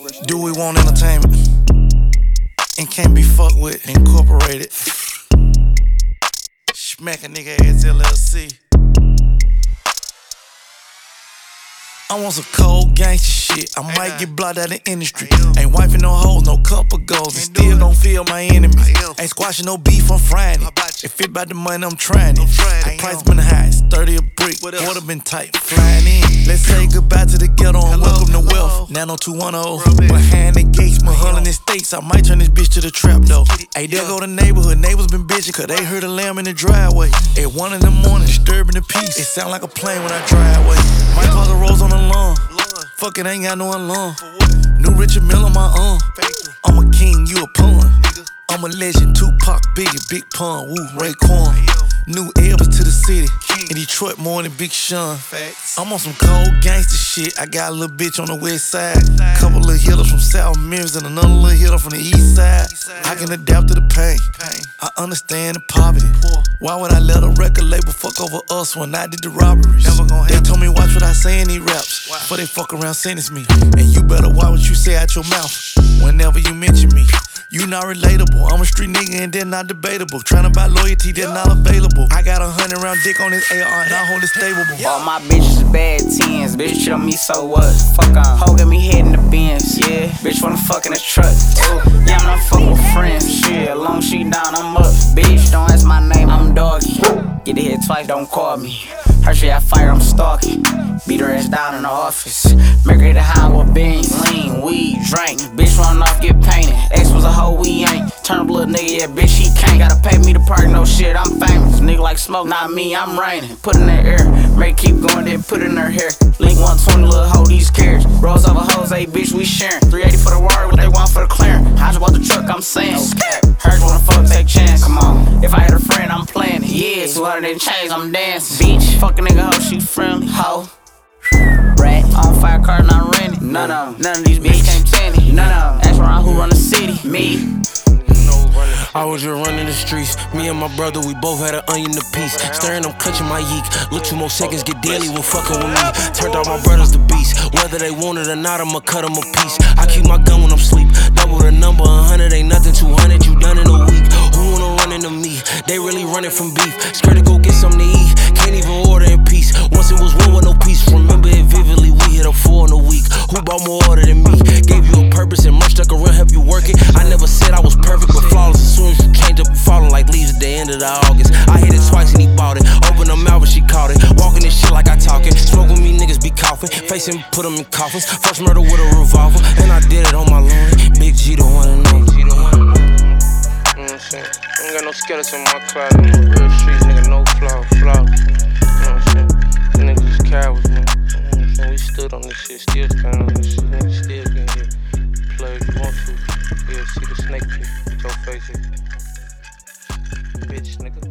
Do we want entertainment? And can't be fucked with, incorporated. Smack a nigga ass LLC. I want some cold gangsta shit. I might get blocked out the industry. Ain't wiping no hoes, no cup of goals, and still don't feel my enemies. Ain't squashing no beef, I'm frying it. If it about the money, I'm trying it. The price been high, it's 30 a brick. Water been tight, flying in. Let's say goodbye to the ghetto and welcome to wealth. Nano 210, behind the gates, Mulholland Estates. I might turn this bitch to the trap though. Hey, there go the neighborhood. Neighbors been bitching, cause they heard a lamb in the driveway. At 1 in the morning, disturbing the peace. It sound like a plane when I drive away. Might cause a rose on the lawn. Fuck it, ain't got no alarm. New Richard Mille on my arm. I'm a king, you a pawn. I'm a legend, Tupac, Biggie, Big Pun, Woo, Raekwon. New Elvis to the city. In Detroit more than Big Sean. I'm on some cold gangster shit. I got a little bitch on the west side. Couple little hitters from South Memphis and another little hitter from the east side. I can adapt to the pain. I understand the poverty. Why would I let a record label fuck over us when I did the robberies? They told me watch what I say in these raps before they fuck around sentence me. And you better watch what you say out your mouth whenever you mention me. You not relatable, I'm a street nigga and they're not debatable. Tryna buy loyalty, they're not available. I got 100 round dick on this AR and I hold it stable. All my bitches bad tens, bitch on me so what? Fuck on, hoe got me head in the bins, yeah. Bitch wanna fuck in the truck, ooh. Yeah, I'm not fucking with friends, shit. Long as she down, I'm up. Bitch, don't ask my name, I'm doggy. Get it hit twice, don't call me. Her shit I fire, I'm stalking. Beat her ass down in the office. Make her hit the high with beans, lean, weed, drink. Bitch run off, get painted. Ex was a hoe, we ain't. Turn up little nigga, yeah, bitch, he can't. Gotta pay me to park, no shit, I'm famous. Nigga like smoke, not me, I'm raining. Put in the air, make keep going, then put in her hair. Link 120, little hoe, these carrots. Rolls over hoes, hey, bitch, we sharing. 380 for the water, what they want for the clearing. I just bought the truck, I'm saying. Hers wanna fuck, take chance, come on. If I had a friend, I'm playing it. Yeah, 200 in chains, I'm dancing. Bitch, fuck a nigga, hoe, she friendly, hoe. Rat, on fire car, not rented. None of these bitches came tanny. None of them. Ask around who run the city. Me. I was just running the streets. Me and my brother, we both had an onion apiece. Staring, I'm clutching my yeek. Look, 2 more seconds, get daily when fucking with me. Turned out my brothers the beast. Whether they want it or not, I'ma cut them a piece. I keep my gun when I'm asleep. Double the number, 100 ain't nothing. 200, you done in a week. Who wanna run into me? They really running from beef. Scared to go get something to eat. Can't even order in peace. Once it was 1 with no peace. Remember it vividly, we hit a 4 in a week. Who bought more order than me? Gave you a purpose and merch stuck around, help you work it. I never said I was perfect, but flawless. As soon as you change up, you falling like leaves at the end of the August. I hit it twice and he bought it. Open her mouth, but she caught it. Walking this shit like I talk it. Smoke with me, niggas be coughing. Facing, put them in coffins. First murder with a revolver, and I did it on my lawn. Big G, the one and only. You know what I'm saying? I ain't got no skeleton in my closet. I'm a real street nigga, no flaw. You know what I'm saying? The niggas was cowards, man. You know what I'm saying? We stood on this shit, still standing on this shit. Niggas still getting here. Play if you want to. Yeah, see the snake pit with your face here. Bitch, nigga.